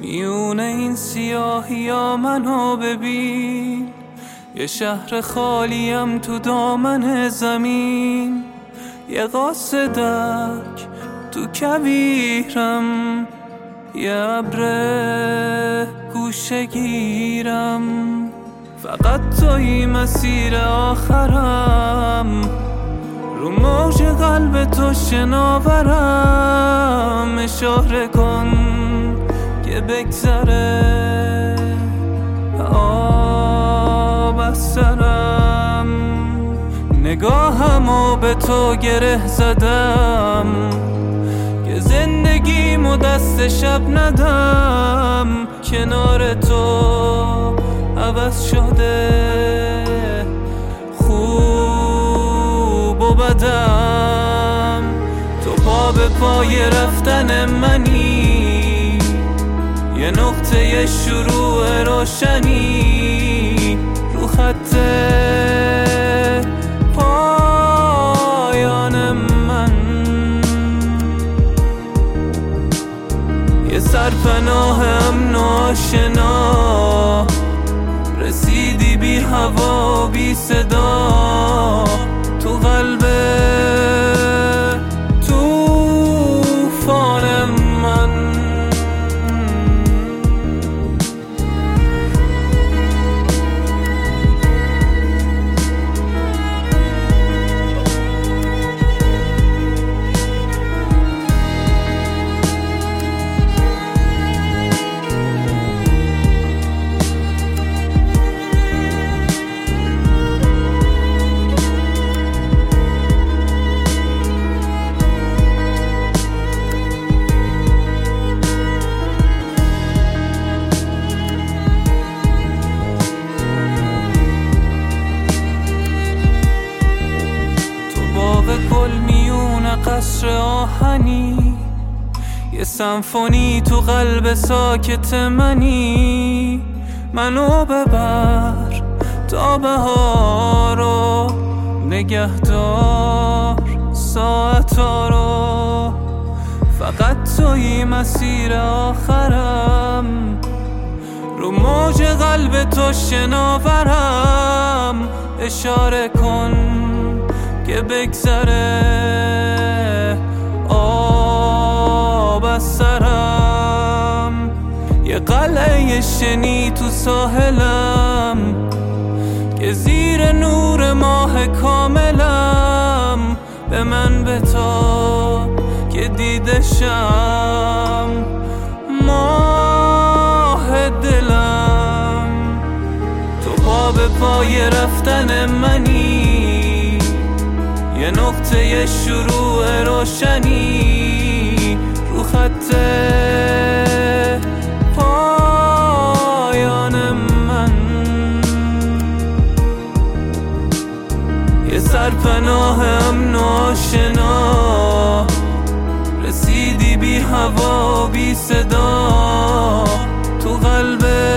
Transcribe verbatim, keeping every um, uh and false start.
میونه این سیاهی ها منو ببین، یه شهر خالیم تو دامن زمین، یه قاصدک تو کویرم، یه ابر گوشه گیرم، فقط توی مسیر آخرم، رو موج قلب تو شناورم، اشاره کن که بگذره آب از سرم، نگاهمو به تو گره زدم که زندگیمو دست شب ندم، کنار تو عوض شده خوب و بدم، تو پا به پای رفتن منی، یه نقطه شروع روشنی رو خط پایان من، یه سرپناه امن و آشنا، رسیدی بی هوا بی صدا تو قلب توفان من. گل میون قصر آهنی، یه سمفونی تو قلب ساکت منی، منو ببر تا بهارو، نگهدار ساعتا رو، فقط توی مسیر آخرم، رو موج قلب تو شناورم، اشاره کن که بگذره آب از سرم، یه قلعه شنی تو ساحلم که زیر نور ماه کاملم، به من بتاب که دیدشم ماه دلم، تو پا به پای رفتن منی، یه نقطه شروع روشنی رو خط پایان من، یه سرپناه امن و آشنا، رسیدی بی هوا بی صدا تو قلب